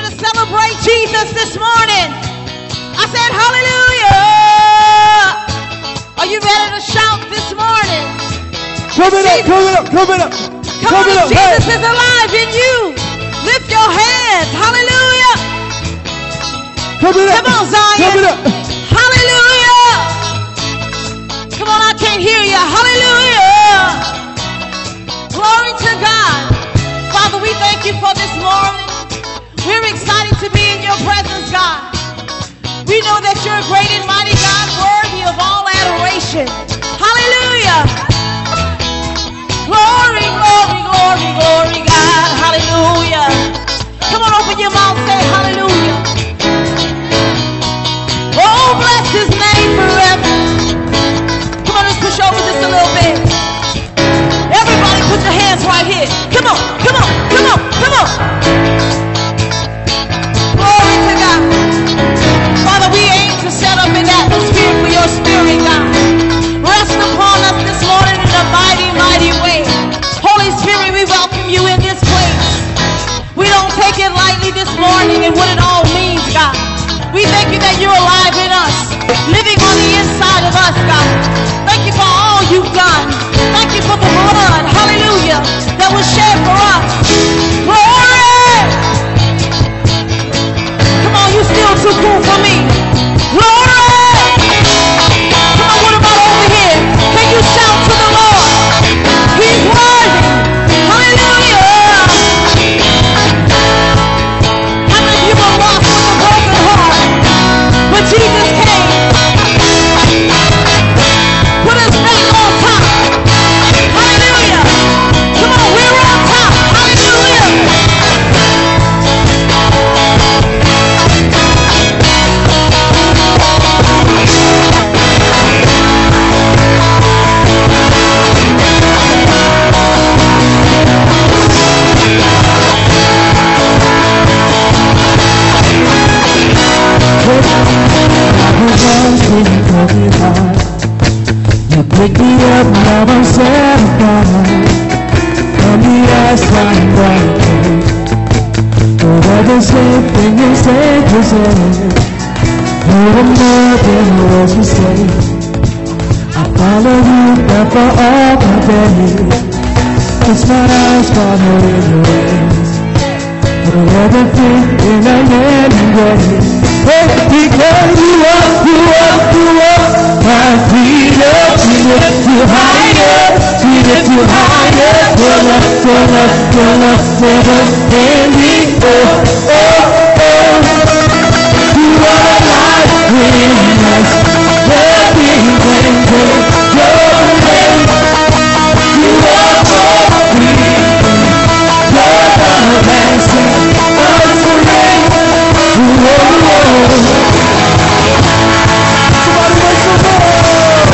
to celebrate Jesus this morning. I said, hallelujah. Are you ready to shout this morning? Come it up, come it up, come it up. Come on, if Jesus is alive in you. Lift your hands. Hallelujah. Come it up. Come on, Zion. Come it up. Hallelujah. Come on, I can't hear you. Hallelujah. Glory to God. Father, we thank you for this morning. We're excited to be in your presence, God. We know that you're a great and mighty God, worthy of all adoration. Hallelujah. Glory, glory, glory, glory, God. Hallelujah. Come on, open your mouth, say hallelujah. Oh, bless his name forever. Come on, let's push over just a little bit. Everybody put your hands right here. Come on, come on, come on, come on. Glory to God. Father, we aim to set up an atmosphere for your spirit, God. Rest upon us this morning in a mighty, mighty way. Holy Spirit, we welcome you in this place. We don't take it lightly this morning and what it all means, God. We thank you that you're alive in us, living on the inside of us, God. Thank you for all you've done. Thank you for the blood, hallelujah, that was shed for us. Glory! Come on, you still too cool for me. Glory! Come on, what about over here? Can you shout to the Lord? He's worthy. Hallelujah! How many of you were lost with a broken heart? But Jesus came. Put us back on top. Hallelujah. Come on, we're on top. Hallelujah. You pick me up, now I'm satisfied. On the outside, right. Whatever same thing you say to say. You're more than what you say. I follow you back for all my days. It's my eyes following your ways. For everything in a way. Hey, because you up, my freedom, we lift you higher, your love, never ending, you are alive in us, nothing can take your place, you are more free, your love has set us free, somebody make some noise.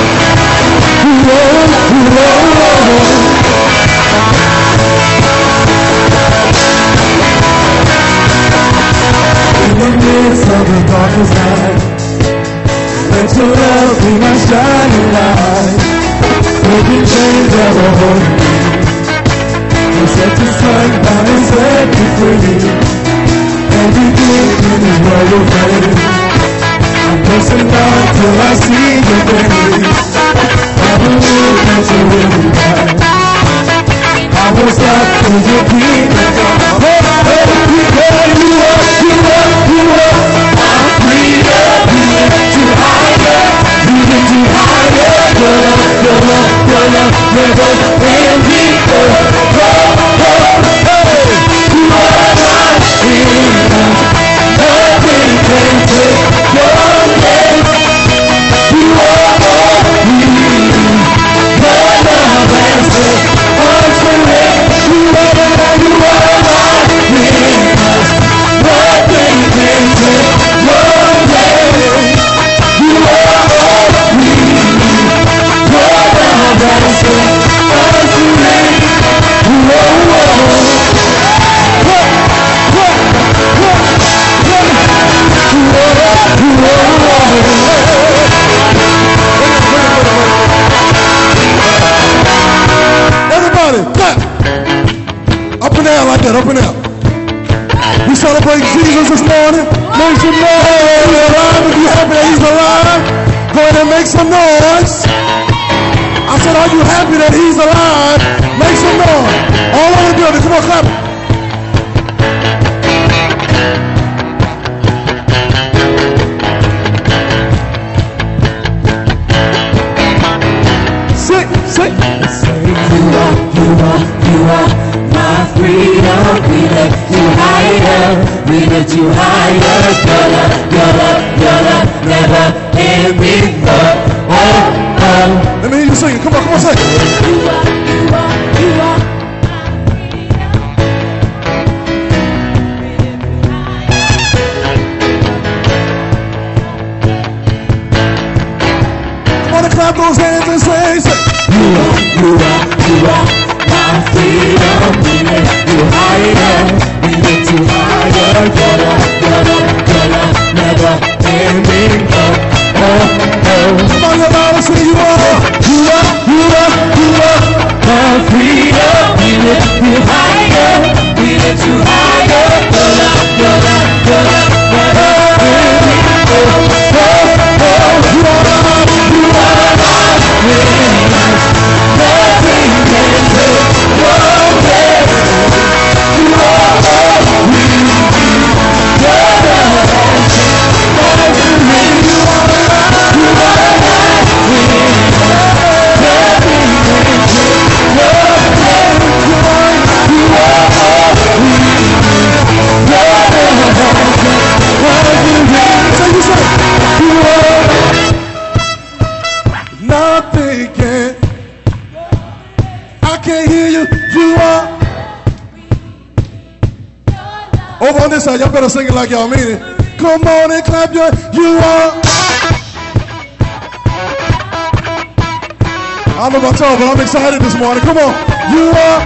In the midst of the darkest night, let your love be my shining light. Breaking chains that will hold me. You set the sun down and set me free. Everything is where you're ready. I'm pressing on till I see your face. I believe that you will be right. I will stop till you keep me down. Hey, because you up. I'm freedom, you lift you higher. Your love, never ending. You are alive in us. Nothing can take your place. You are more free. Your love has set us free. You are alive in us. Nothing can take your place. You are more free. Your love has set us free. and make some noise. I said, are you happy that he's alive? Make some noise. All over the building. Come on, clap. Say, you are my freedom. We lift you higher. We lift you higher. Your love never ending. Let me hear you sing it. Come on, sing it. You are. Come on and clap those hands and say, you are my freedom. We lift you higher. We lift you higher. Your love never ending. Come on, everybody, say you are my freedom. We lift you higher. We lift you higher. Your love never ending. You are my freedom. Nothing can take your place. You are we your love has changed me. You are nothing can. I can't hear you. You are. Over on this side, y'all better sing it like y'all mean it. Come on and clap your. You are. I don't know about y'all, but I'm excited this morning. Come on. You are.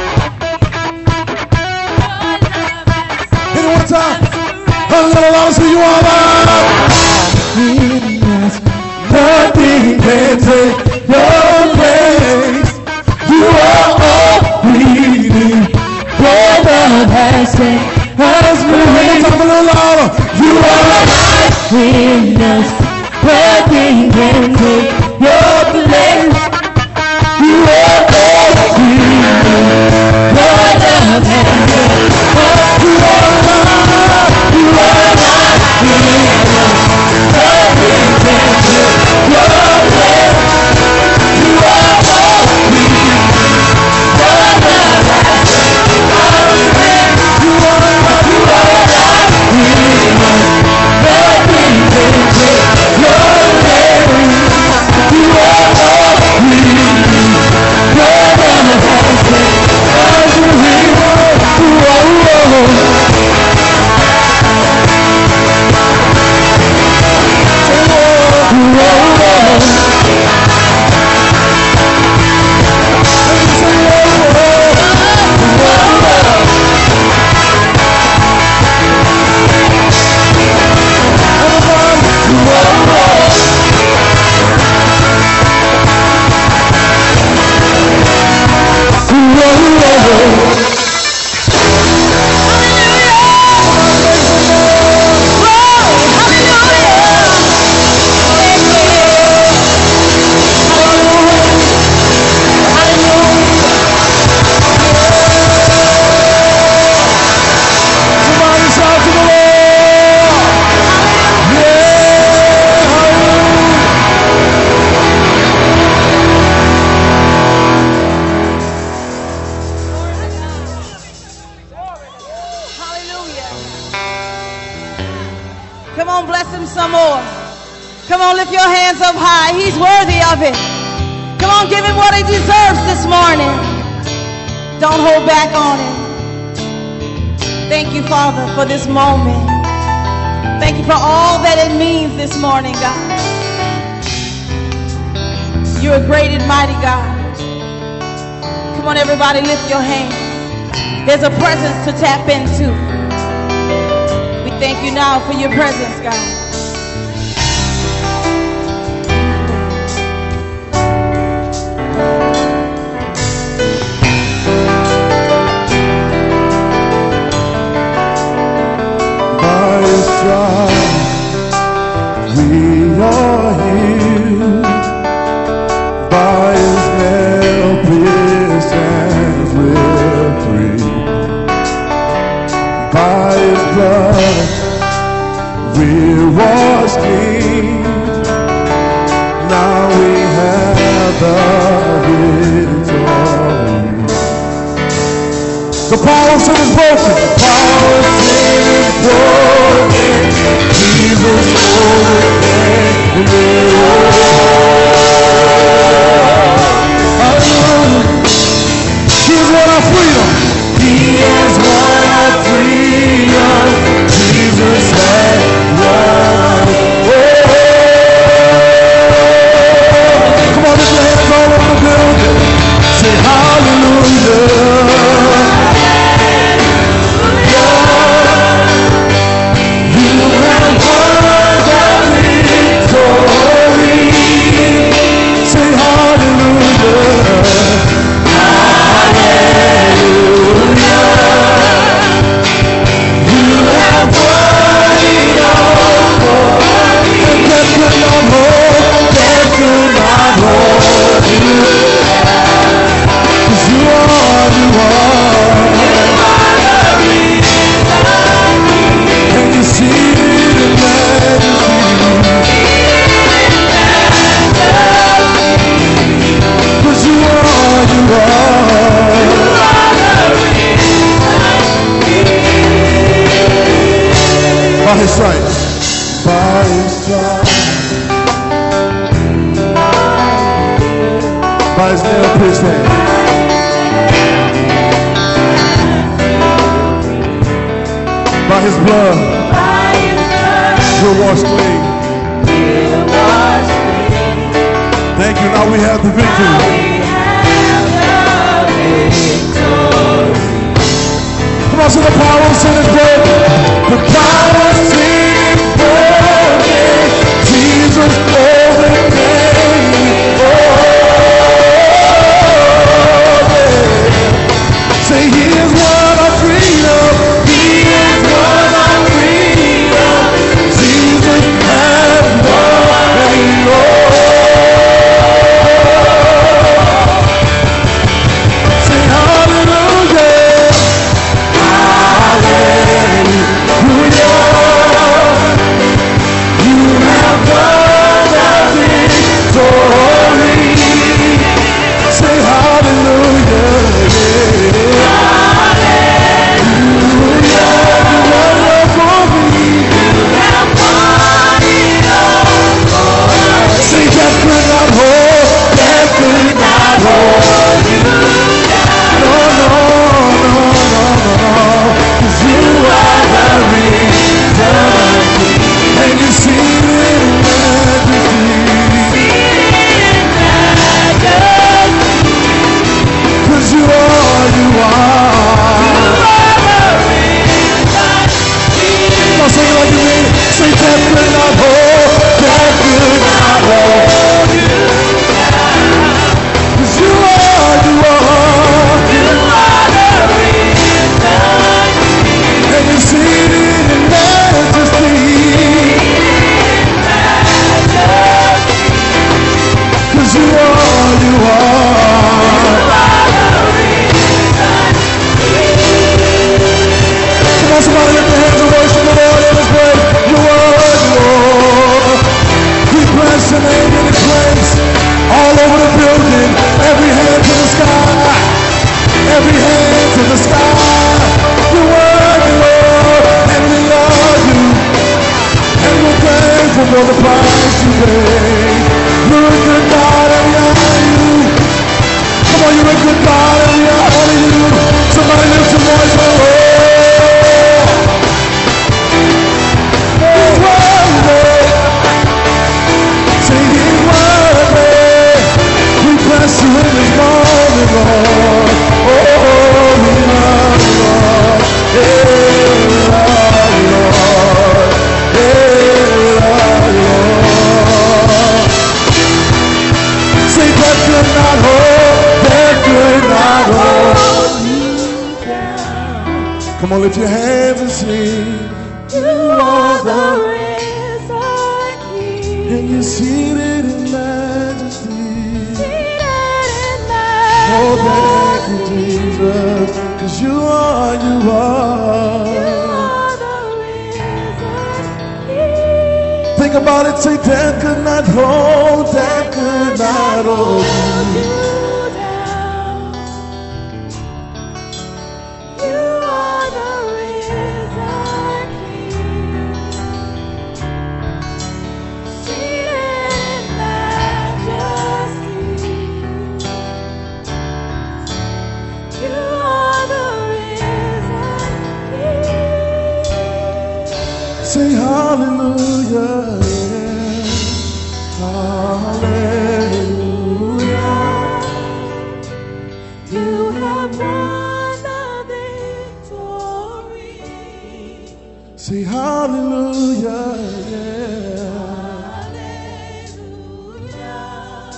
Hit it one time. A little louder so you are alive. Nothing can take your place. You are all we need. Your love has changed us. One more time, a little louder. You are alive in us. Nothing can take your place. You are all we need. Your love has changed us. You are alive. You are alive in us. Nothing can take your place. You are all we need. Your love has changed us. You are alive. You are alive in us. Nothing can take your place. You are all we need. Your love has changed us. Come on, bless him some more. Come on, lift your hands up high. He's worthy of it. Come on, give him what he deserves this morning. Don't hold back on him. Thank you, Father, for this moment. Thank you for all that it means this morning, God. You're a great and mighty God. Come on, everybody, lift your hands. There's a presence to tap into. We thank you now for your presence, God. By your stripes we are healed. By his blood we're washed clean. Now we have the victory. The power of sin is broken. The power of sin is broken. Jesus overcame the world. He has won our freedom. He has won our freedom. Jesus has won. Come on, lift your hands all over the building. Say hallelujah. By his stripes, by his stripes, by his nail-pierced hands, by his blood, we're washed clean. Thank you. Now we have the victory. Come on, so the power of sin is broken. The power of sin is broken. Jesus overcame. Oh, yeah. Say he is won our freedom. He is won our freedom. Jesus has won it all. Say hallelujah. For the price you paid. You're a good God and we honor you. Come on, you're a good God and we honor you. Somebody lift your voice, oh Lord. He's worthy. Say he's worthy. We bless you in this morning, Lord. Oh, we love you, Lord. Yeah, we love you, Lord. Yeah. Say that could not hold you down. Come on, lift your hands and sing. You are the risen King, and you're seated in majesty. Oh, thank you, Jesus. 'Cause you are, you are. Think about it, say death could not hold, death could not hold you. You are the risen King, seated in majesty. You are the risen King. Say hallelujah. Hallelujah. You have won the victory. Say hallelujah. Hallelujah.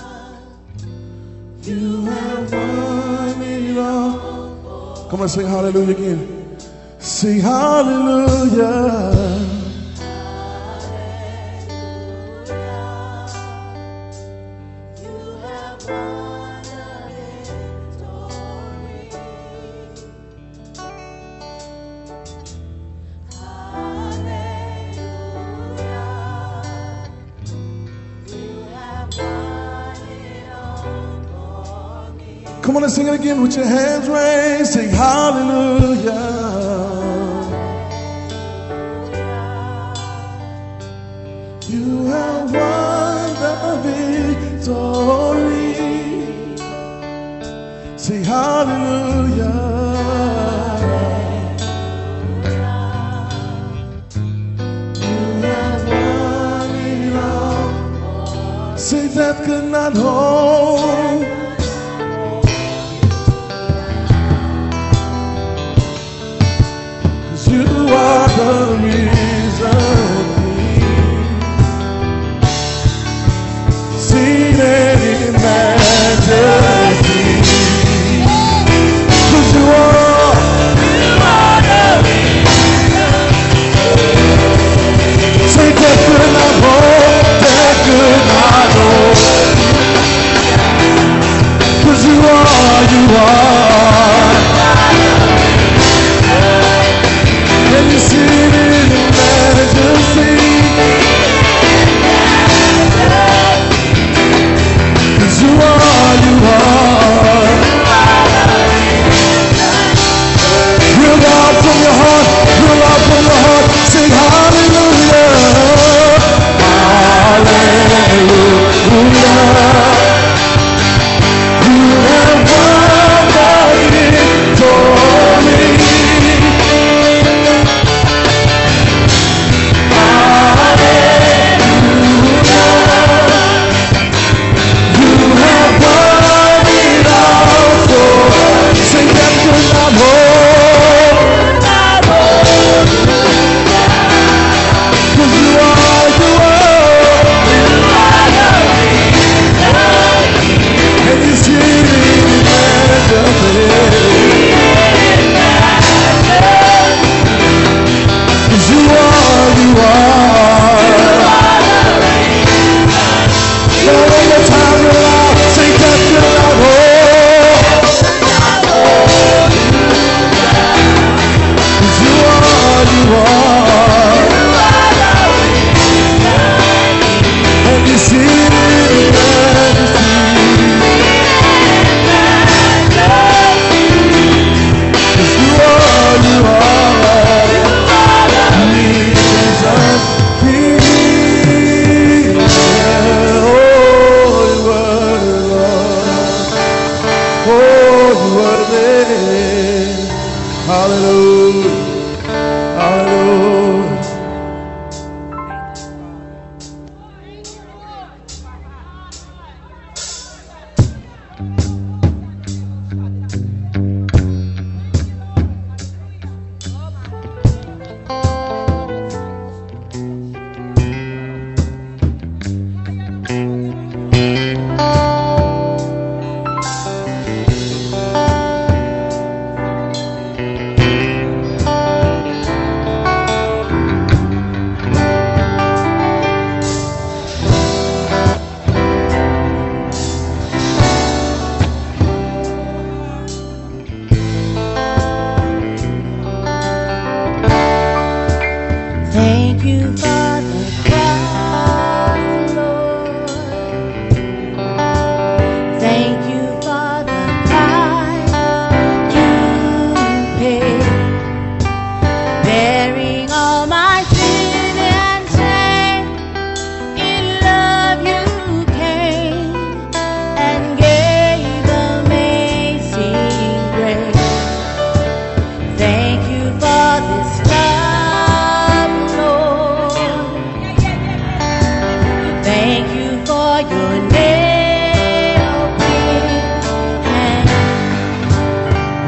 You have won it all. Come on, sing hallelujah again. Sing hallelujah. Come on and sing it again with your hands raised. Sing hallelujah. You have won the victory. Sing hallelujah. You have won it all. Say death could not hold. You are the risen King, seated in majesty. 'Cause you are the risen King. Say death could not hold, death could not hold. 'Cause you are, you are. And you see it in majesty. 'Cause you are, you are. Real out from your heart, real out from your heart. Sing hallelujah. Hallelujah. You have won the victory.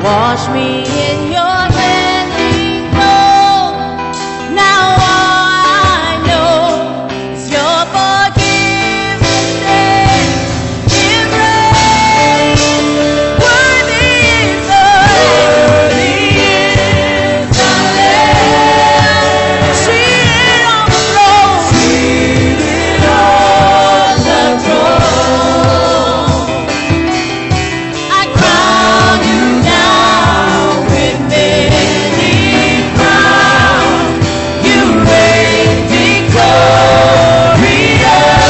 Wash me in your cleansing flow. Now all I know is your forgiveness and grace. Worthy is the Lamb seated on the throne. I crown you down with many crowns. You reign victorious.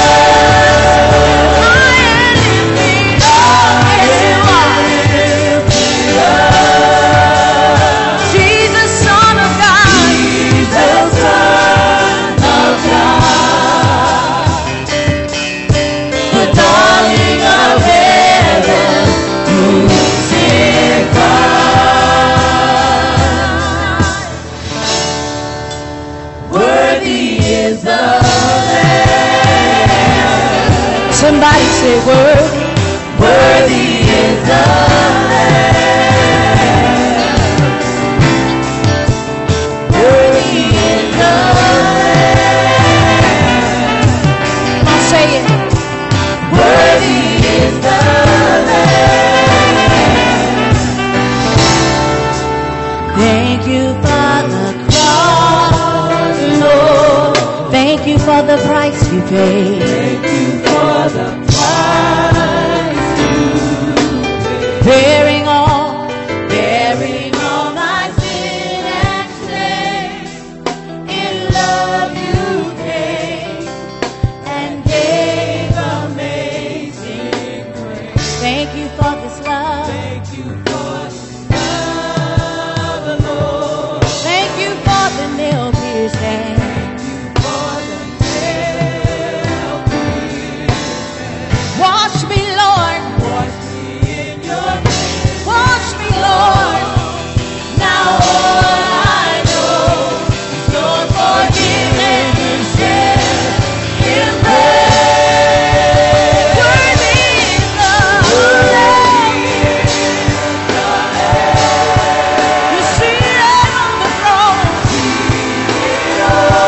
I am lifted up, yes you are. Jesus, Son of God. Jesus, Son of God. The darling of heaven, crucified. Worthy is the Lamb. Somebody say worthy. Worthy is the Lamb. Worthy is the Lamb. Come on, say it. Worthy is the Lamb. Thank you for the cross, Lord. Thank you for the price you paid. Thank you for the price you paid. Bearing all my sin and shame. In love you came and gave amazing grace. Thank you for this love. Thank you for this love, Lord. Thank you for the nail-pierced hands. Thank you for the nail-pierced hands. Wash me, Lord. Wash me in your name. Wash me, Lord. Now all I know is your forgiveness and embrace. Worthy is the Lamb. You're seated on the throne.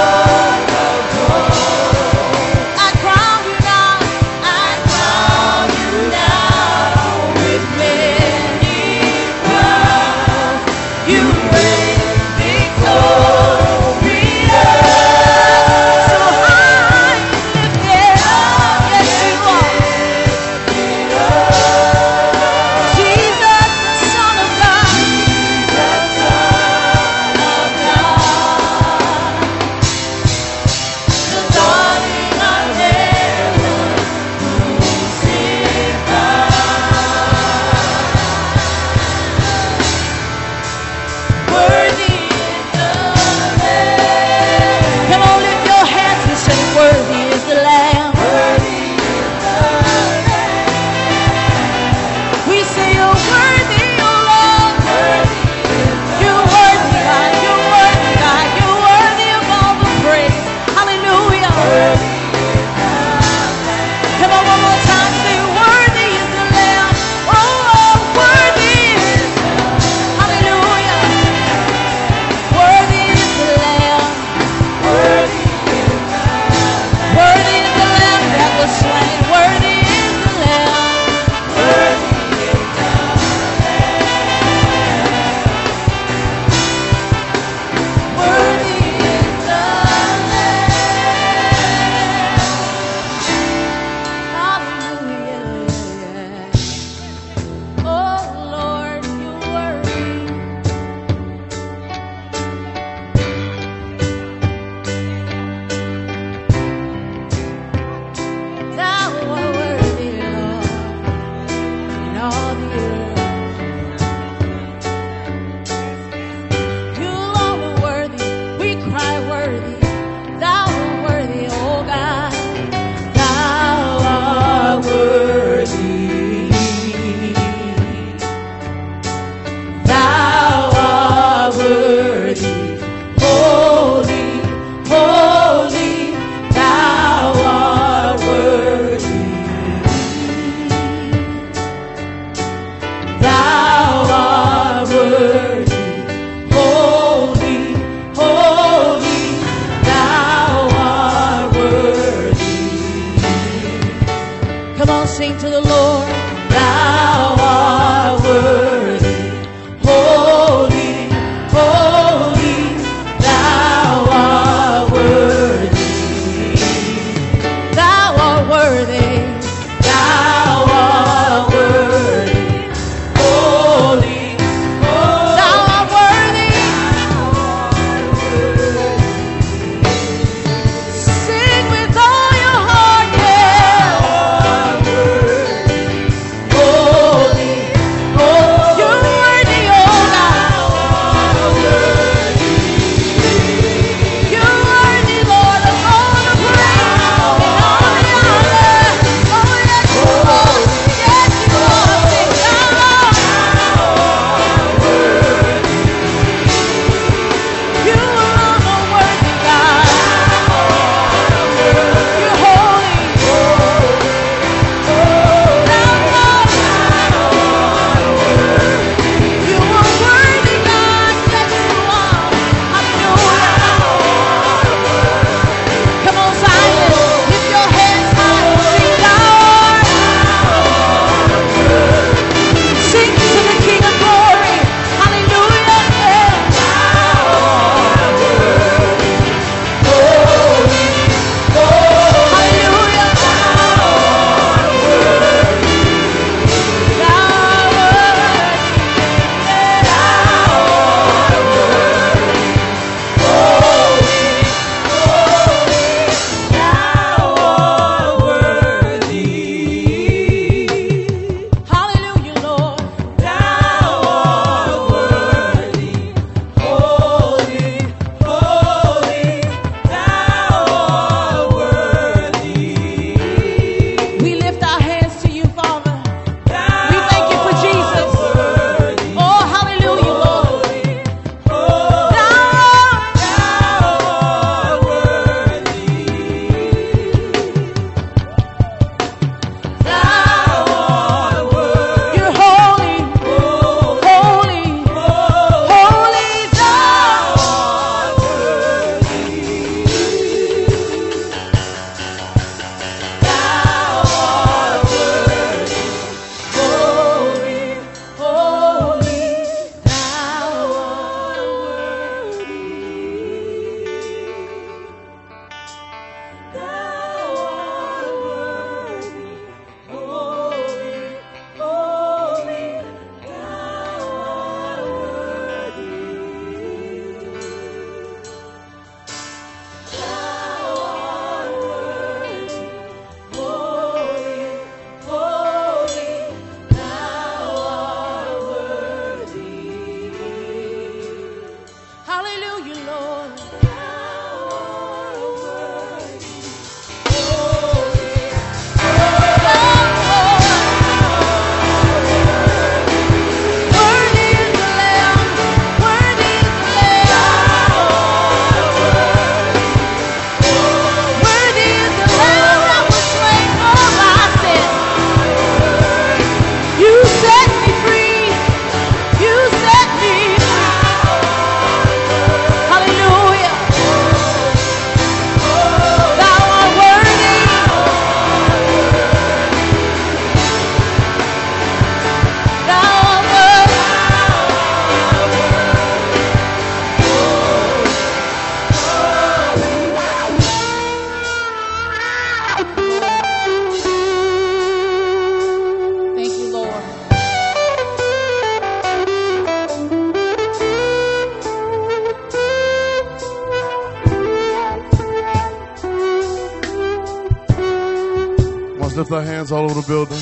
lift our hands all over the building.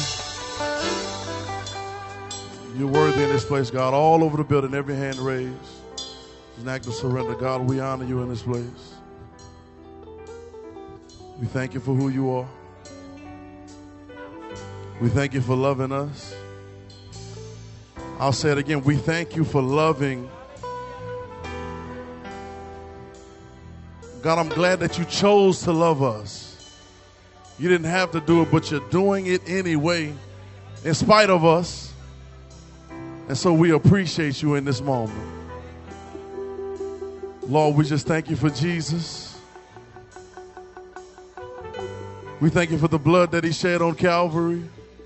You're worthy in this place, God. All over the building, every hand raised. It's an act of surrender. God, we honor you in this place. We thank you for who you are. We thank you for loving us. I'll say it again. We thank you for loving. God, I'm glad that you chose to love us. You didn't have to do it, but you're doing it anyway, in spite of us. And so we appreciate you in this moment. Lord, we just thank you for Jesus. We thank you for the blood that he shed on Calvary.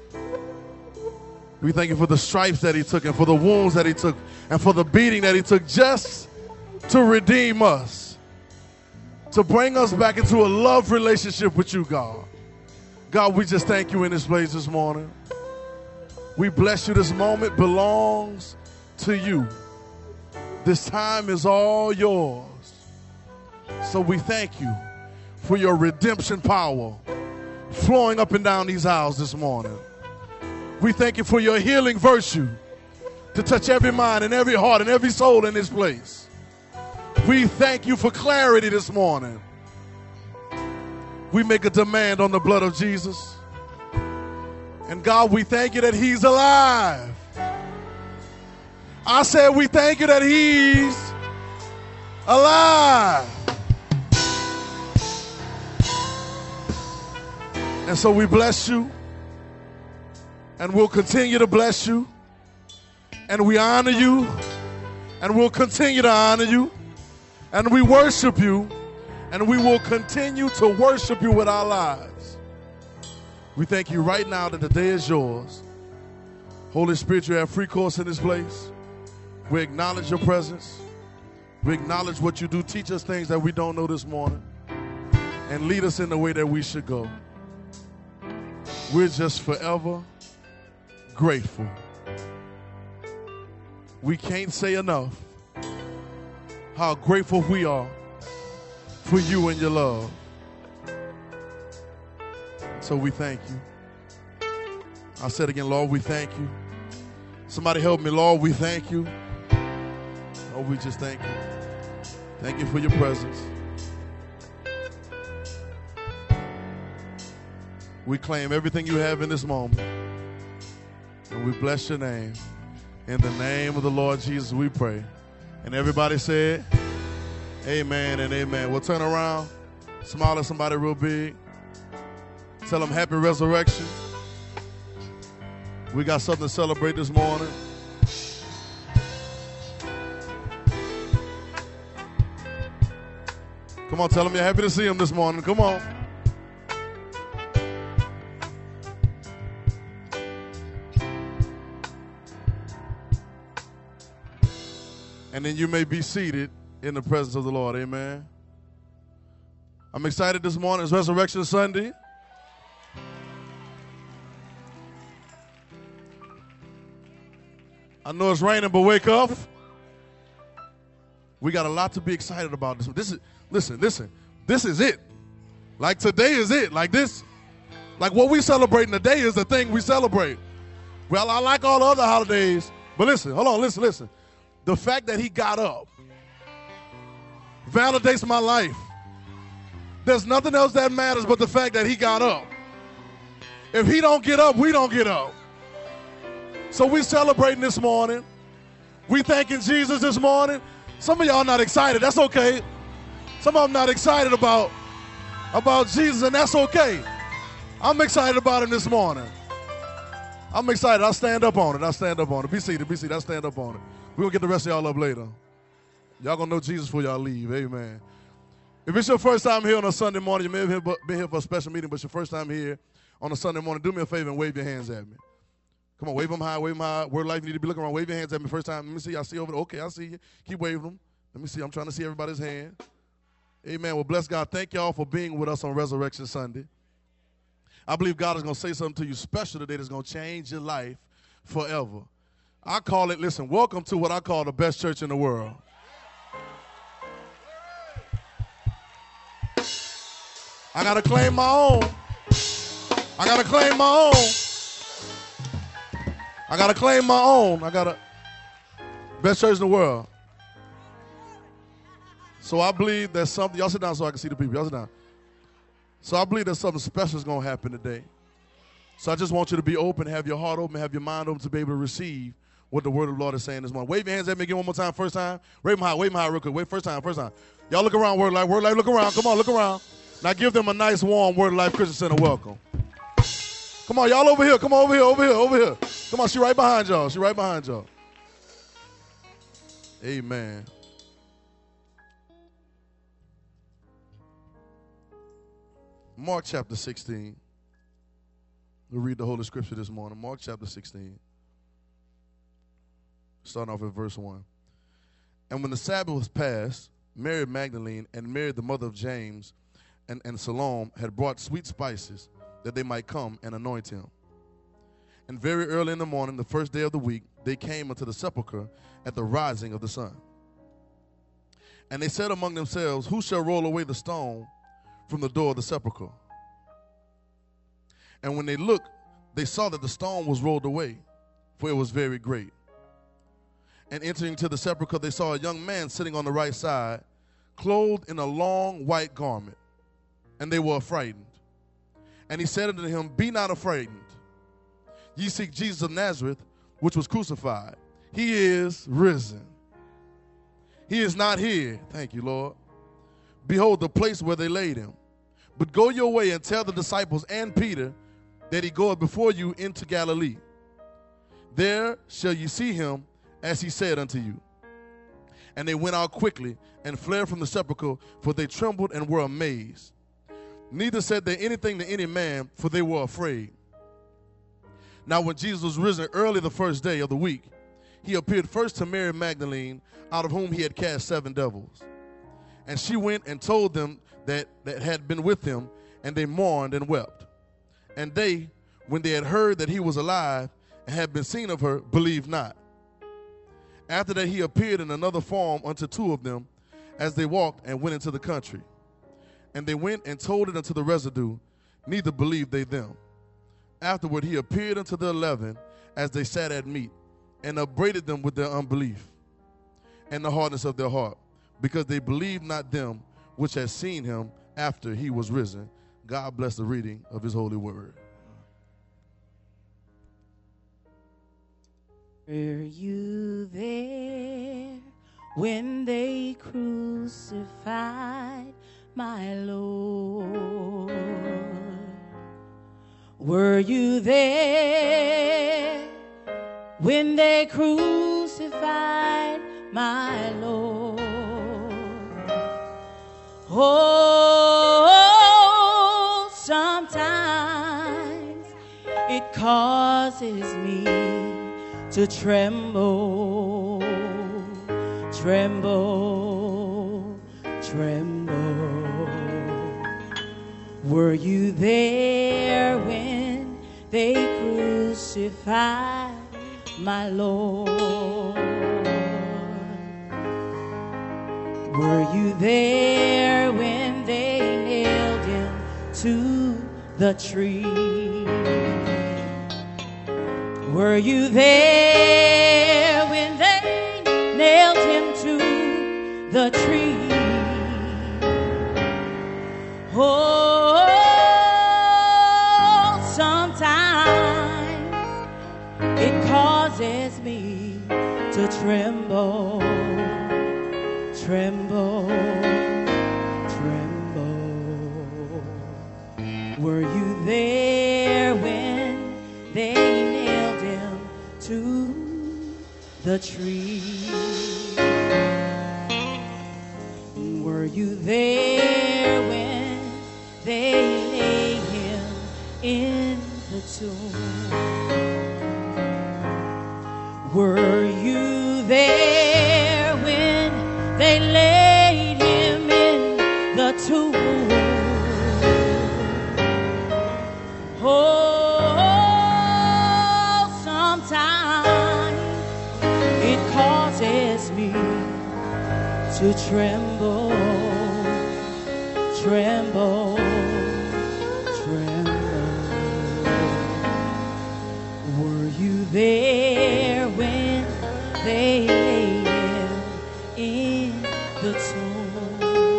We thank you for the stripes that he took and for the wounds that he took and for the beating that he took just to redeem us, to bring us back into a love relationship with you, God. God, we just thank you in this place this morning. We bless you. This moment belongs to you. This time is all yours. So we thank you for your redemption power flowing up and down these aisles this morning. We thank you for your healing virtue to touch every mind and every heart and every soul in this place. We thank you for clarity this morning. We make a demand on the blood of Jesus. And God, we thank you that he's alive. I said we thank you that he's alive. And so we bless you. And we'll continue to bless you. And we honor you. And we'll continue to honor you. And we worship you. And we will continue to worship you with our lives. We thank you right now that the day is yours. Holy Spirit, you have free course in this place. We acknowledge your presence. We acknowledge what you do. Teach us things that we don't know this morning. And lead us in the way that we should go. We're just forever grateful. We can't say enough how grateful we are for you and your love. So we thank you. I said again, Lord, we thank you. Somebody help me, Lord, we thank you. Oh, we just thank you. Thank you for your presence. We claim everything you have in this moment. And we bless your name. In the name of the Lord Jesus, we pray. And everybody said, amen and amen. We'll turn around, smile at somebody real big. Tell them happy resurrection. We got something to celebrate this morning. Come on, tell them you're happy to see them this morning. Come on. And then you may be seated in the presence of the Lord. Amen. I'm excited this morning. It's Resurrection Sunday. I know it's raining, but wake up. We got a lot to be excited about. Listen. This is it. Like today is it. Like this. Like what we celebrating today is the thing we celebrate. Well, I like all the other holidays, but listen, hold on, listen. The fact that he got up validates my life. There's nothing else that matters but the fact that he got up. If he don't get up, we don't get up. So we're celebrating this morning. We thanking Jesus this morning. Some of y'all not excited. That's okay. Some of them not excited about Jesus, and that's okay. I'm excited about him this morning. I'm excited. I'll stand up on it. Be seated. I'll stand up on it. We're going to get the rest of y'all up later. Y'all going to know Jesus before y'all leave. Amen. If it's your first time here on a Sunday morning, you may have been here for a special meeting, but it's your first time here on a Sunday morning, do me a favor and wave your hands at me. Come on, wave them high. Word Life, you need to be looking around. Wave your hands at me first time. Let me see. I see over there. Okay, I see you. Keep waving them. Let me see. I'm trying to see everybody's hand. Amen. Well, bless God. Thank y'all for being with us on Resurrection Sunday. I believe God is going to say something to you special today that's going to change your life forever. I call it, listen, welcome to what I call the best church in the world. I got to claim my own. I got to claim my own. I got to claim my own. Best church in the world. So I believe there's something. Y'all sit down so I can see the people. Y'all sit down. So I believe there's something special is going to happen today. So I just want you to be open, have your heart open, have your mind open to be able to receive what the word of the Lord is saying this morning. Wave your hands at me again one more time. First time. Wave them high real quick. Wait, first time. Y'all look around, Word Life, look around. Come on, look around. Now give them a nice, warm Word of Life Christian Center welcome. Come on, y'all over here. Come on, over here. Come on, she right behind y'all. Amen. Mark chapter 16. We'll read the Holy Scripture this morning. Mark chapter 16. Starting off at verse 1. And when the Sabbath was past, Mary Magdalene and Mary the mother of James and Salome had brought sweet spices that they might come and anoint him. And very early in the morning, the first day of the week, they came unto the sepulchre at the rising of the sun. And they said among themselves, who shall roll away the stone from the door of the sepulchre? And when they looked, they saw that the stone was rolled away, for it was very great. And entering to the sepulchre, they saw a young man sitting on the right side, clothed in a long white garment. And they were frightened. And he said unto him, be not frightened. Ye seek Jesus of Nazareth, which was crucified. He is risen. He is not here. Thank you, Lord. Behold, the place where they laid him. But go your way and tell the disciples and Peter that he goeth before you into Galilee. There shall ye see him, as he said unto you. And they went out quickly and fled from the sepulchre, for they trembled and were amazed. Neither said they anything to any man, for they were afraid. Now when Jesus was risen early the first day of the week, he appeared first to Mary Magdalene, out of whom he had cast 7 devils. And she went and told them that had been with him, and they mourned and wept. And they, when they had heard that he was alive and had been seen of her, believed not. After that he appeared in another form unto 2 of them, as they walked and went into the country. And they went and told it unto the residue, neither believed they them. Afterward he appeared unto the 11, as they sat at meat, and upbraided them with their unbelief and the hardness of their heart, because they believed not them which had seen him after he was risen. God bless the reading of his holy word. Were you there when they crucified my Lord? Were you there when they crucified my Lord? Oh, sometimes it causes me to tremble, tremble, tremble. Were you there when they crucified my Lord? Were you there when they nailed him to the tree? Were you there when they nailed him to the tree? Oh, sometimes it causes me to tremble, tremble, tremble. Were you there when they nailed him to the tree? Were you there when they laid him in the tomb? Were you there when they laid him in the tomb? Oh, sometimes it causes me to tremble, tremble, tremble. there when they laid him in the tomb?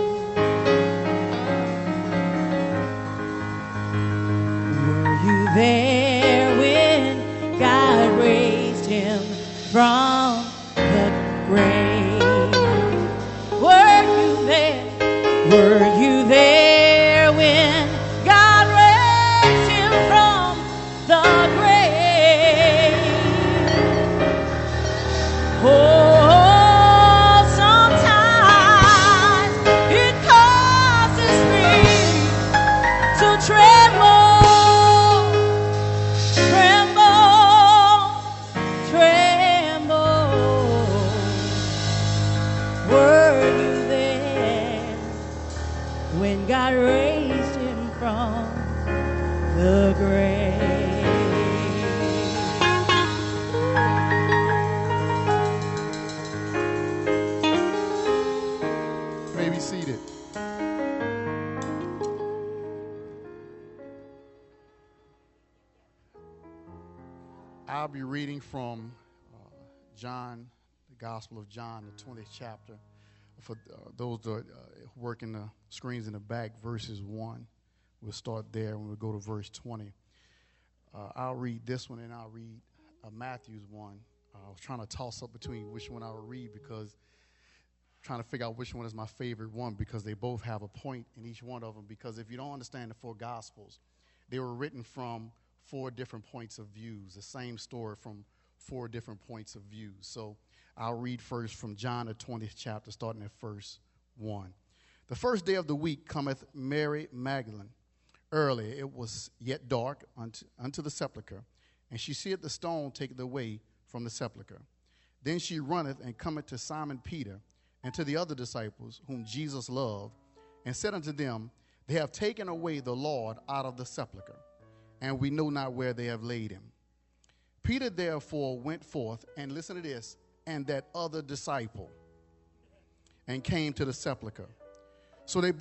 Were you there when God raised him from the grave? Were you there? Were you there when God raised him from the grave? Oh, sometimes it causes me to tremble, tremble, tremble. Were you there when God raised him from the grave? You may be seated. I'll be reading from John, the Gospel of John, the 20th chapter. For those that work in the screens in the back, verses 1. We'll start there and we'll go to verse 20. I'll read this one and I'll read Matthew's 1. I was trying to toss up between which one I would read because trying to figure out which one is my favorite one because they both have a point in each one of them. Because if you don't understand the four Gospels, they were written from four different points of views, the same story from four different points of view. So I'll read first from John, the 20th chapter, starting at verse 1. The first day of the week cometh Mary Magdalene. Early it was yet dark unto the sepulchre, and she seeth the stone taken away from the sepulchre. Then she runneth and cometh to Simon Peter and to the other disciples whom Jesus loved, and said unto them, They have taken away the Lord out of the sepulchre, and we know not where they have laid him. Peter therefore went forth, and listen to this, and that other disciple, and came to the sepulchre. So they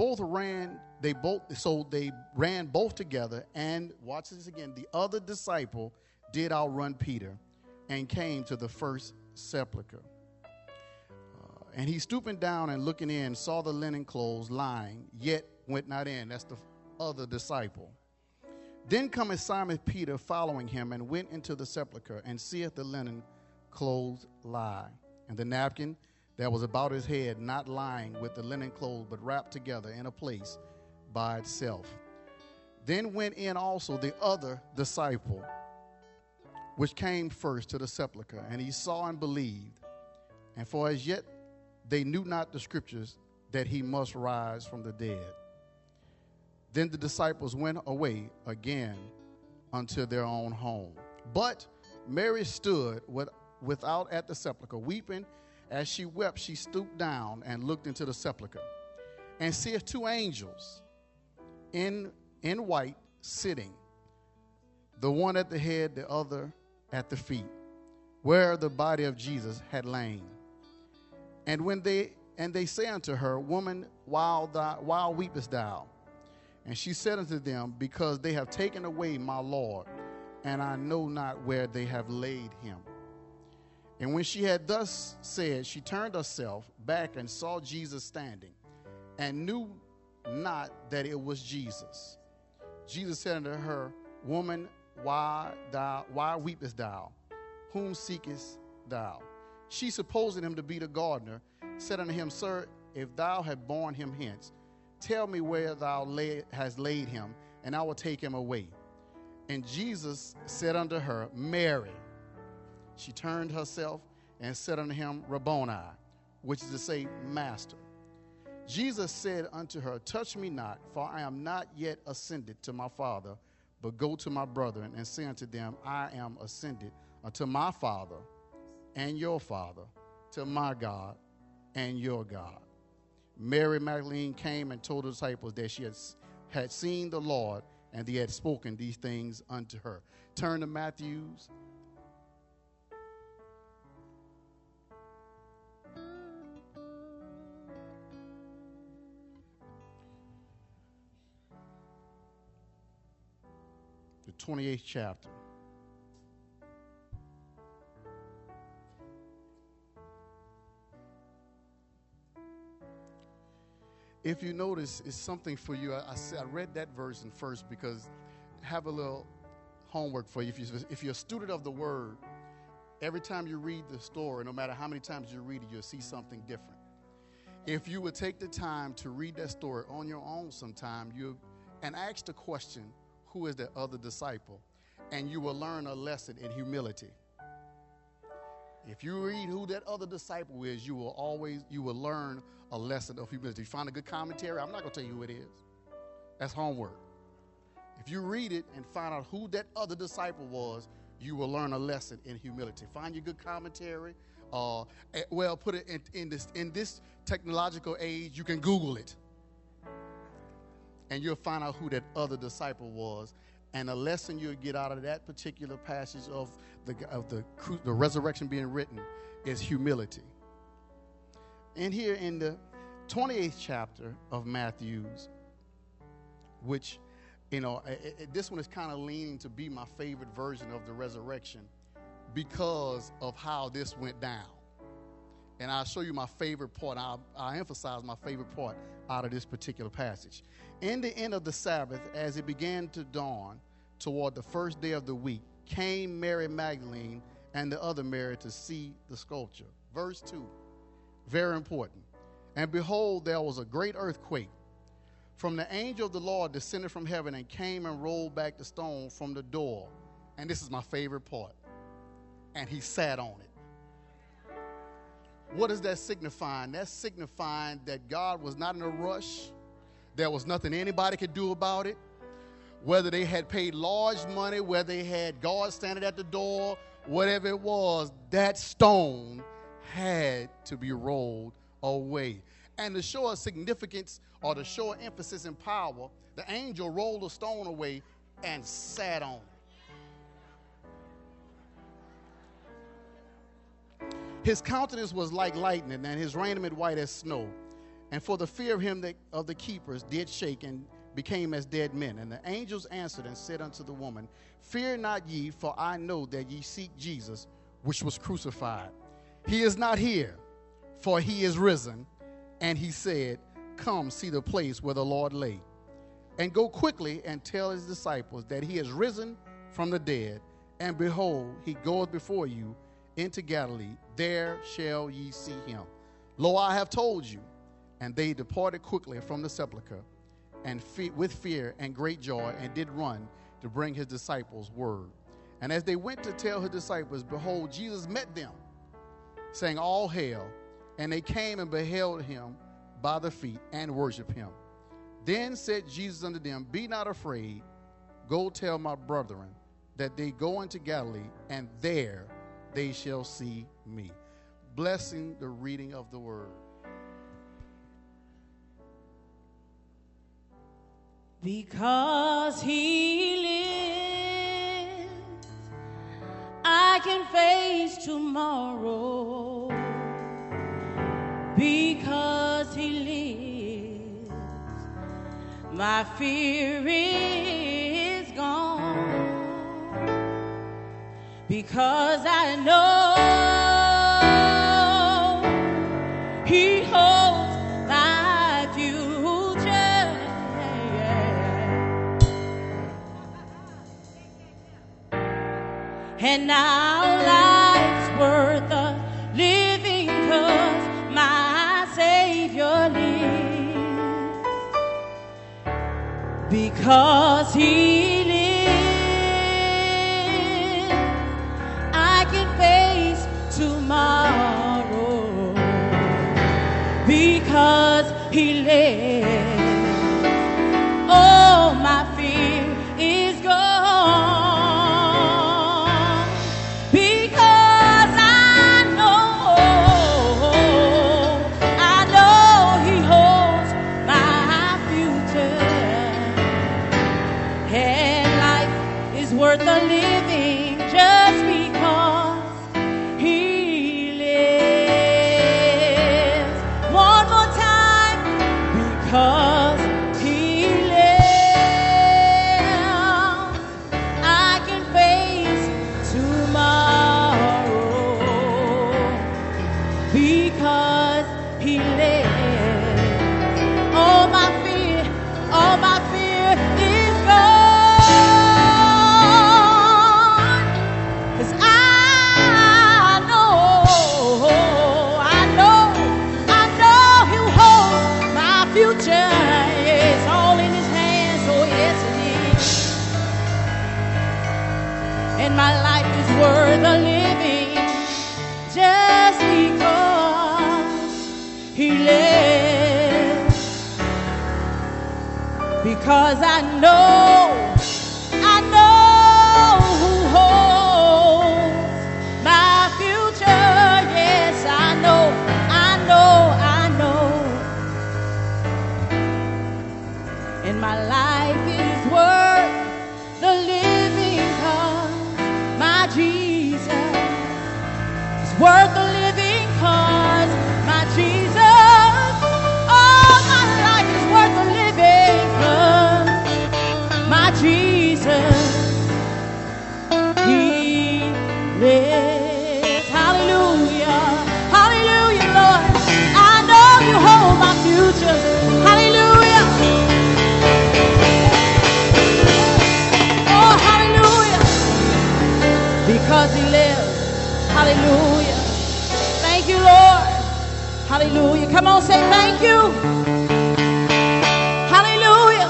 ran both together, and watch this again, the other disciple did outrun Peter, and came to the first sepulchre. And he stooping down and looking in, saw the linen clothes lying, yet went not in. That's the other disciple. Then cometh Simon Peter following him, and went into the sepulchre, and seeth the linen clothes lie, and the napkin that was about his head not lying with the linen clothes, but wrapped together in a place by itself. Then went in also the other disciple, which came first to the sepulchre, and he saw and believed. And for as yet they knew not the scriptures, that he must rise from the dead. Then the disciples went away again unto their own home. But Mary stood without at the sepulchre, weeping. As she wept, she stooped down and looked into the sepulchre, and seeth two angels in white sitting, the one at the head, the other at the feet, where the body of Jesus had lain. And they say unto her, Woman, why weepest thou? And she said unto them, Because they have taken away my Lord, and I know not where they have laid him. And when she had thus said, she turned herself back and saw Jesus standing, and knew not that it was Jesus. Jesus said unto her, Woman, why weepest thou? Whom seekest thou? She, supposing him to be the gardener, said unto him, Sir, if thou had borne him hence, tell me where thou hast laid him, and I will take him away. And Jesus said unto her, Mary. She turned herself and said unto him, Rabboni, which is to say, Master. Jesus said unto her, Touch me not, for I am not yet ascended to my Father, but go to my brethren and say unto them, I am ascended unto my Father and your Father, to my God and your God. Mary Magdalene came and told the disciples that she had seen the Lord, and he had spoken these things unto her. Turn to Matthew's. The 28th chapter. if you notice, it's something for you. I read that verse in first because have a little homework for you. If you're a student of the Word, every time you read the story, no matter how many times you read it, you'll see something different. If you would take the time to read that story on your own sometime, and ask the question, who is the other disciple? And you will learn a lesson in humility. If you read who that other disciple is, you will learn a lesson of humility. You find a good commentary, I'm not going to tell you who it is. That's homework. If you read it and find out who that other disciple was, you will learn a lesson in humility. Find your good commentary. Put it in this technological age, you can Google it. And you'll find out who that other disciple was. And the lesson you'll get out of that particular passage of the resurrection being written is humility. And here in the 28th chapter of Matthew's, which, this one is kind of leaning to be my favorite version of the resurrection because of how this went down. And I'll show you my favorite part. I'll emphasize my favorite part out of this particular passage. In the end of the Sabbath, as it began to dawn toward the first day of the week, came Mary Magdalene and the other Mary to see the sculpture. Verse 2, very important. And behold, there was a great earthquake. From the angel of the Lord descended from heaven and came and rolled back the stone from the door. And this is my favorite part. And he sat on it. What is that signifying? That's signifying that God was not in a rush. There was nothing anybody could do about it. Whether they had paid large money, whether they had guards standing at the door, whatever it was, that stone had to be rolled away. And to show a significance or to show an emphasis and power, the angel rolled the stone away and sat on it. His countenance was like lightning, and his raiment white as snow. And for the fear of him of the keepers did shake and became as dead men. And the angels answered and said unto the woman, Fear not ye, for I know that ye seek Jesus, which was crucified. He is not here, for he is risen. And he said, Come see the place where the Lord lay. And go quickly and tell his disciples that he is risen from the dead. And behold, he goeth before you into Galilee. There shall ye see him. Lo, I have told you. And they departed quickly from the sepulchre, and with fear and great joy, and did run to bring his disciples word. And as they went to tell his disciples, behold, Jesus met them, saying, All hail. And they came and beheld him by the feet and worshiped him. Then said Jesus unto them, Be not afraid. Go tell my brethren that they go into Galilee, and there they shall see me. Blessing the reading of the word. Because he lives, I can face tomorrow. Because he lives, my fear is gone. Because I know he holds my future. And now life's worth of living 'cause my Savior lives. Because he lives, I can face tomorrow. Because he lives, oh, my fear is gone. Worth the living just because he lives. One more time, because he lives, I can face tomorrow. Because he lives, oh, 'cause I know who holds my future. Yes, I know. And my life is worth the living, 'cause my Jesus is worth the living, 'cause my Jesus, oh, my life is worth the living, 'cause my Jesus, He lives. Hallelujah, hallelujah, Lord. I know you hold my future. Hallelujah. Oh, hallelujah. Because He lives. Hallelujah. Thank you, Lord. Hallelujah. Come on, say thank you. Hallelujah.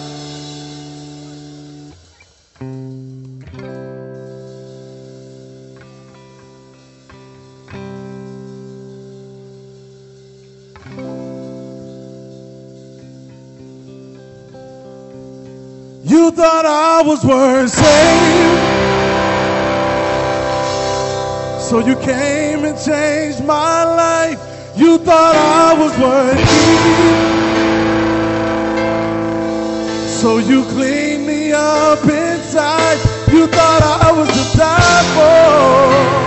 You thought I was worth saving, so you came and changed my life. You thought I was worth keeping, so you cleaned me up inside. You thought I was to die for,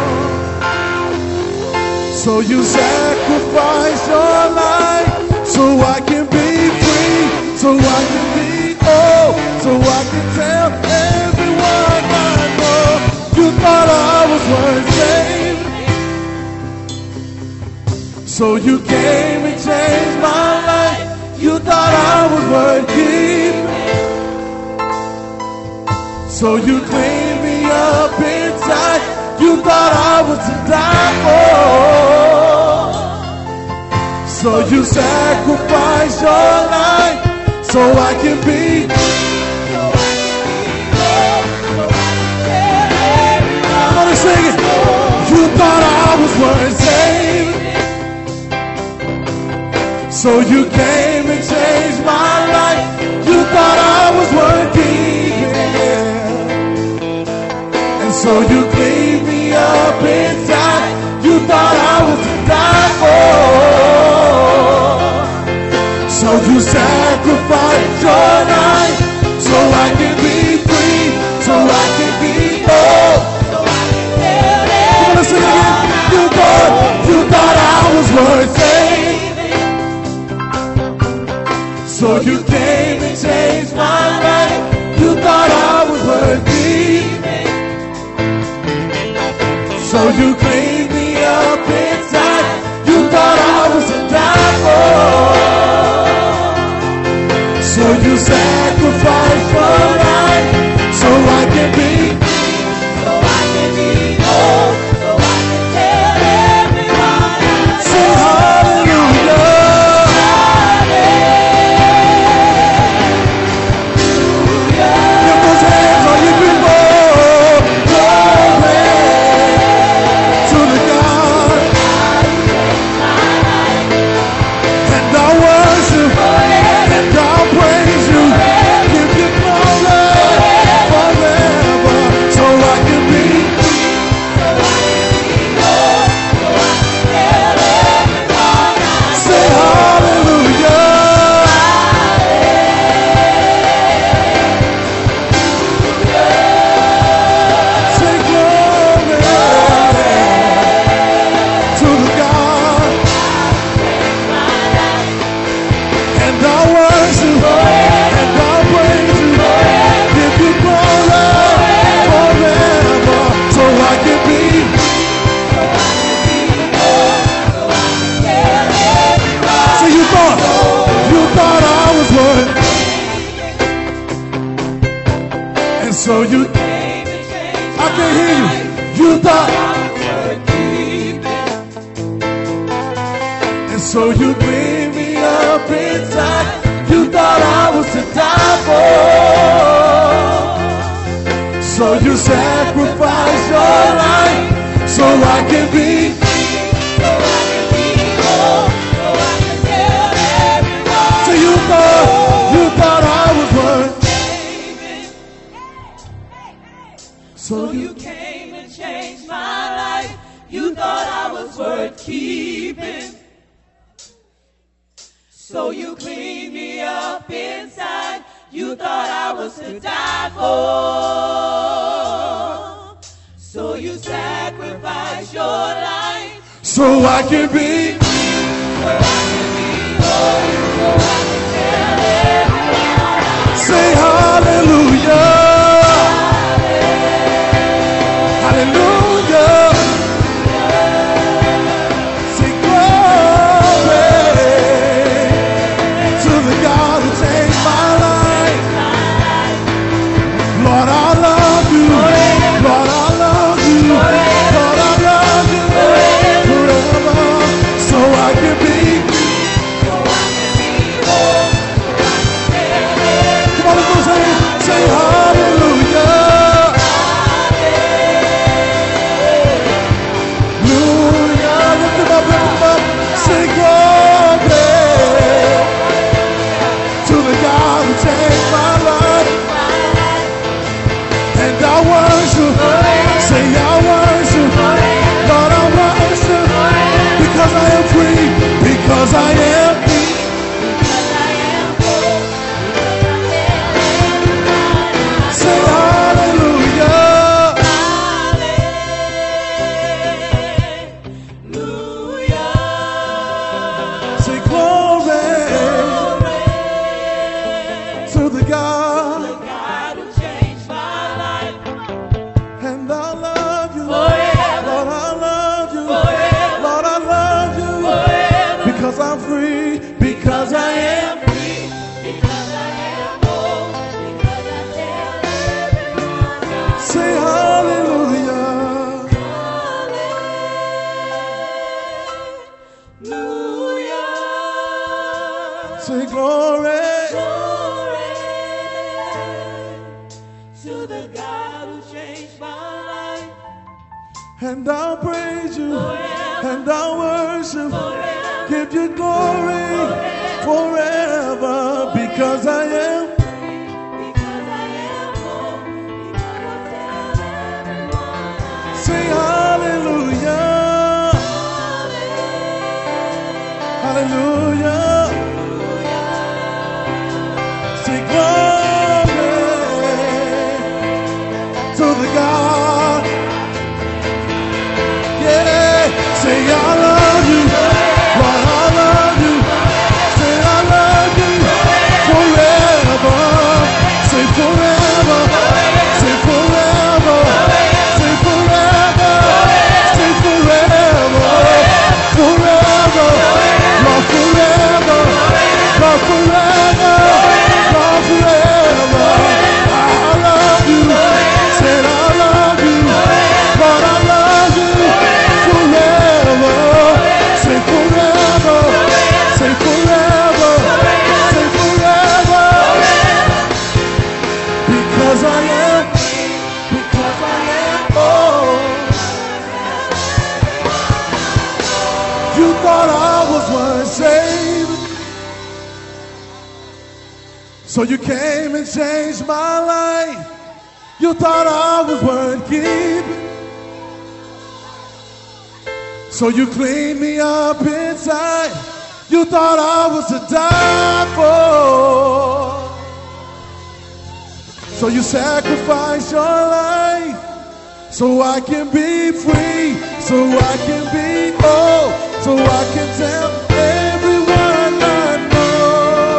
so you sacrificed your life, so I can be free, so I can be whole, so I can tell everyone I know. You thought I was worth saving, so you came and changed my life. You thought I was worth keeping, so you cleaned me up inside. You thought I was to die for, so you sacrificed your life, so I can be. I'm gonna sing it. You thought I was worth saving, so you came and changed my life. You thought I was worth keeping, and so you cleaned me up inside. You thought I was to die for, so you sacrificed your life, so I can be free, so I can be whole. Come on, let's sing again. You thought I was worth saving, so you came and changed my life. You thought I was worth keeping, so you cleaned me up inside. You thought I was to die for, so you sacrificed your life, so I can be, so I can be whole, so I can tell everyone I know. Say hallelujah. Lift those hands, all you people. Glory to the God. And I worship, and I praise you. Give you glory forever, so I can be. Say hallelujah. Say glory to the God. And I worship, and I praise you. Give you glory forever, so I can be. So you thought I was worth, and so you, I can hear you. You thought, and so you cleaned me up inside. You thought I was to die for, so you sacrificed your life, so I can be. So you thought I was worth was worth keeping. So you cleaned me up inside. You thought I was to die for. So you sacrificed your life. So I can be. So I can be whole. So I can tell everyone. Say hallelujah. Hallelujah. Say glory to the God who changed my life. Lord, I love you. Lord, I love you. Lord, I love you forever. So I can be. Come on, let's go say hallelujah. Say glory to the God who changed my life. And I worship, say I worship, Lord I worship, because I am free, because I am free. Say hallelujah. Say glory to the God who changed my life. and I love you. Forever. Lord, I love you. Forever. Lord, I love you. Forever. Because I'm free, because I am. Free, because I am whole, because I tell everyone. Say hallelujah. Hallelujah. Say glory. Glory to the God who changed my life. And I'll praise you. Forever. And I'll worship. Forever. Give you glory forever. Because I am. Because I am whole, because I tell everyone. Say hallelujah. Hallelujah. Say glory to the God. Yeah. Say I love you. Lord, I love you. Say I love you forever. Say forever. Say forever. Say forever. Say forever. Forever. Lord, forever. Lord, forever. Lord, forever. I love you. Said I love you. Lord, I love you forever. Say forever. Say forever. Say forever. Because I am. Because I am. Oh. You thought I was worth saving. So you came and changed my life. You thought I was worth keeping. So you cleaned me up inside. You thought I was to die for. So you sacrificed your life so I can be free, so I can be whole, so I can tell everyone I know.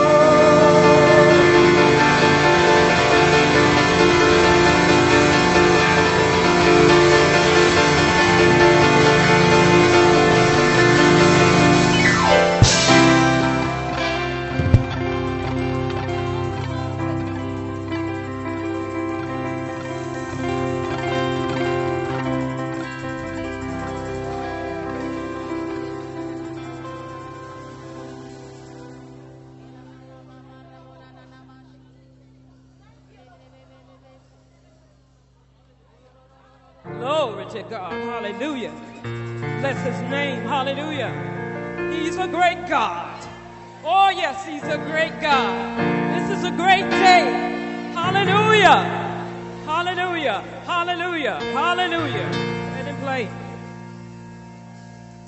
Glory to God. Hallelujah. Bless his name. Hallelujah. He's a great God. Oh, yes, he's a great God. This is a great day. Hallelujah. Hallelujah. Hallelujah. Hallelujah. Let him play.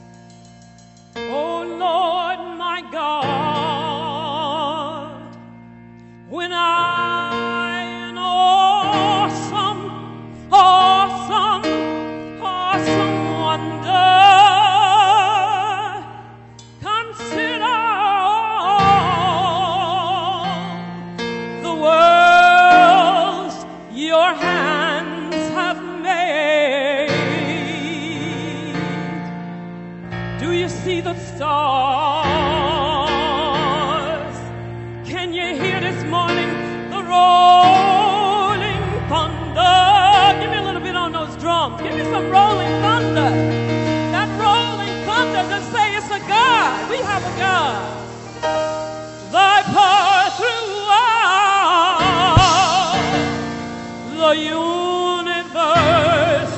Do you see the stars? Can you hear this morning the rolling thunder? Give me a little bit on those drums. Give me some rolling thunder. That rolling thunder that say it's a God. We have a God. Thy power throughout the universe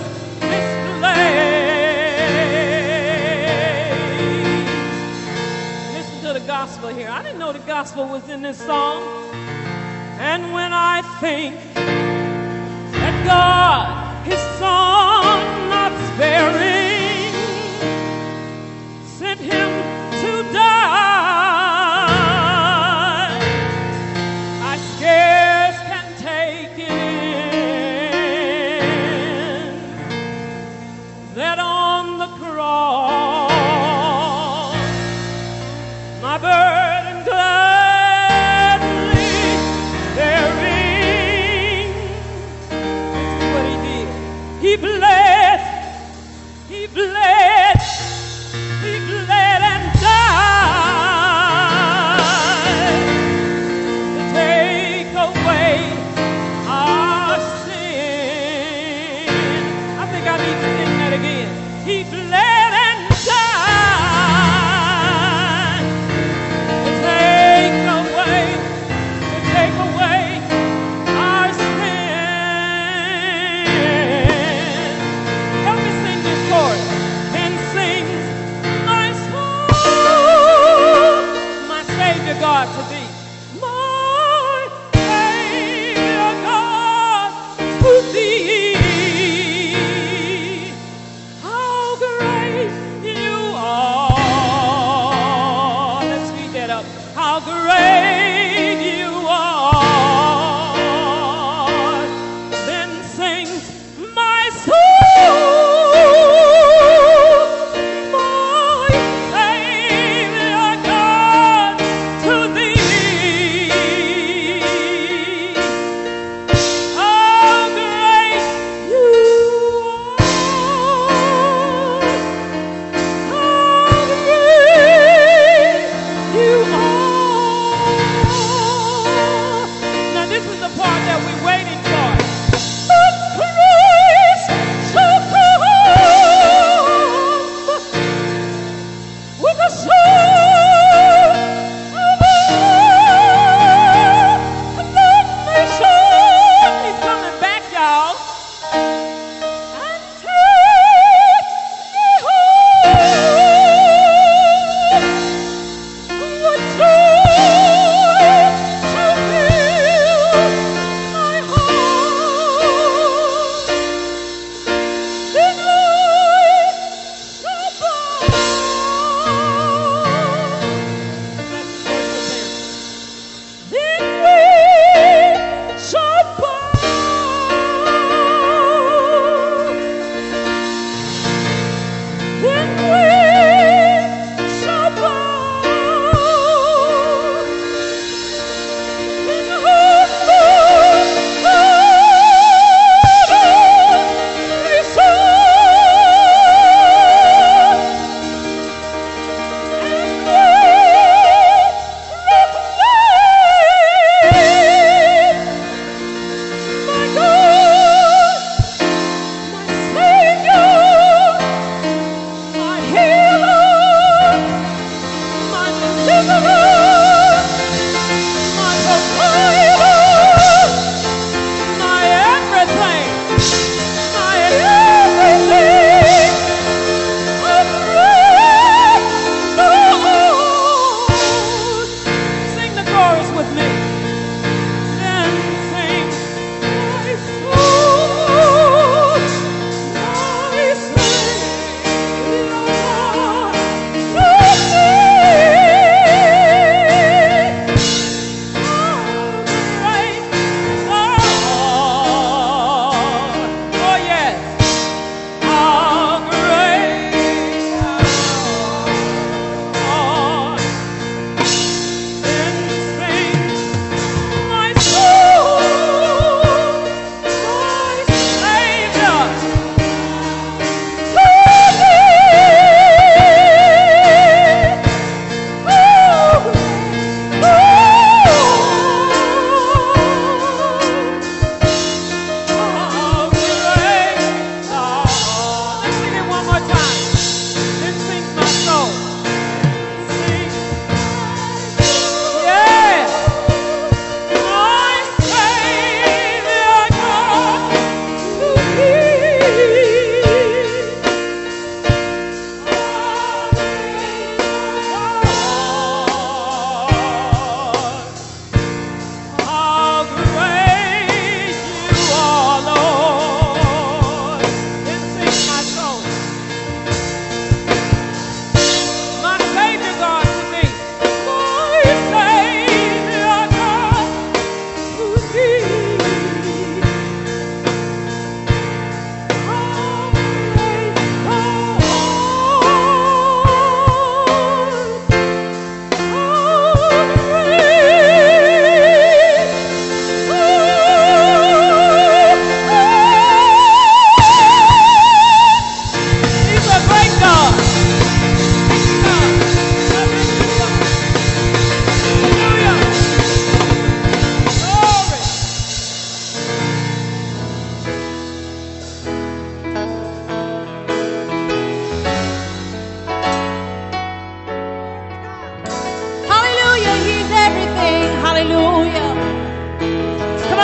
displays. Listen to the gospel here. I didn't know the gospel was in this song. And when I think that God, his son, not sparing, sent him to die, I scarce can take it in that on the cross my burden gladly bearing. This is what he did. He bled, he bled, he bled and died to take away our sin. I think I need to sing that again. He bled and died to take away our sin. Help me sing this chorus. Then sings my soul, my Savior God to thee. My Savior God to thee. How great you are. Let's speed that up. How great you are. Then sings my soul, my Savior God to thee. How great you are. How great you are. Now this is the part that we're waiting for. But Christ shall come with a soul of the nation. He's coming back, y'all. And take me home. What joy to fill my heart. Then light shall then we shall then we shall in Sing the chorus with me. Then sing my soul, my Savior God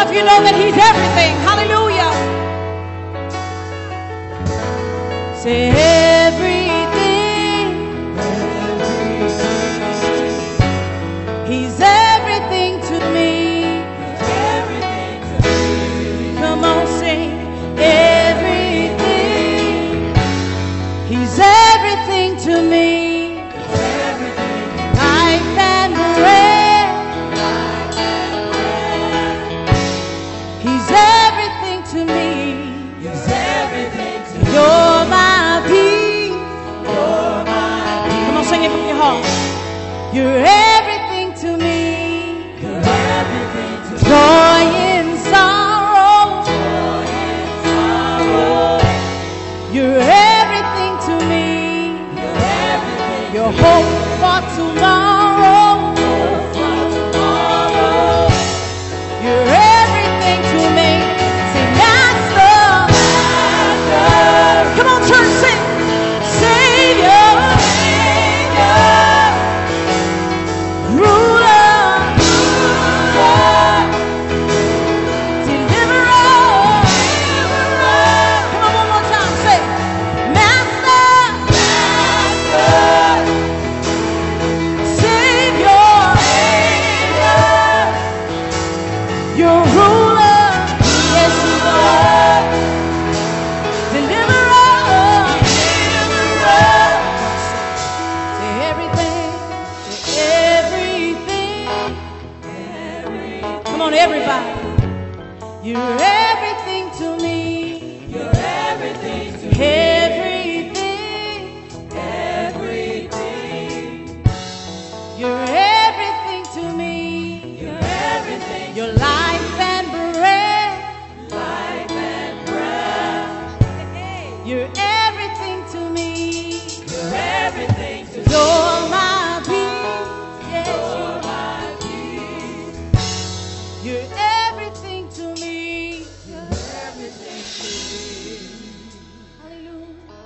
if you know that he's everything? Hallelujah. Say everything. He's everything to me. Come on, sing everything. He's everything to me. Life and breath. He's everything to me. You're my peace. Come on, sing it from your heart. You're everything to me. Joy in sorrow. You're everything to me. Your hope for tomorrow. You're everything to me. Say, Master. Come on, church, sing. Savior. Ruler. Deliverer. Come on, one more time. Say, Master. Savior. Your ruler. Yes, you are. Deliverer. Say everything. Say everything. Come on, everybody. You're everything to me. You're everything to me. Everything. You're everything to me. You're everything. Your life and breath. You're everything to me. You're everything to me. You're my peace. Yes, you're everything to me. You're everything to me. Hallelujah.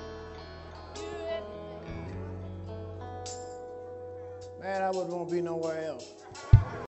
You're everything. Man, I wouldn't want to be nowhere else.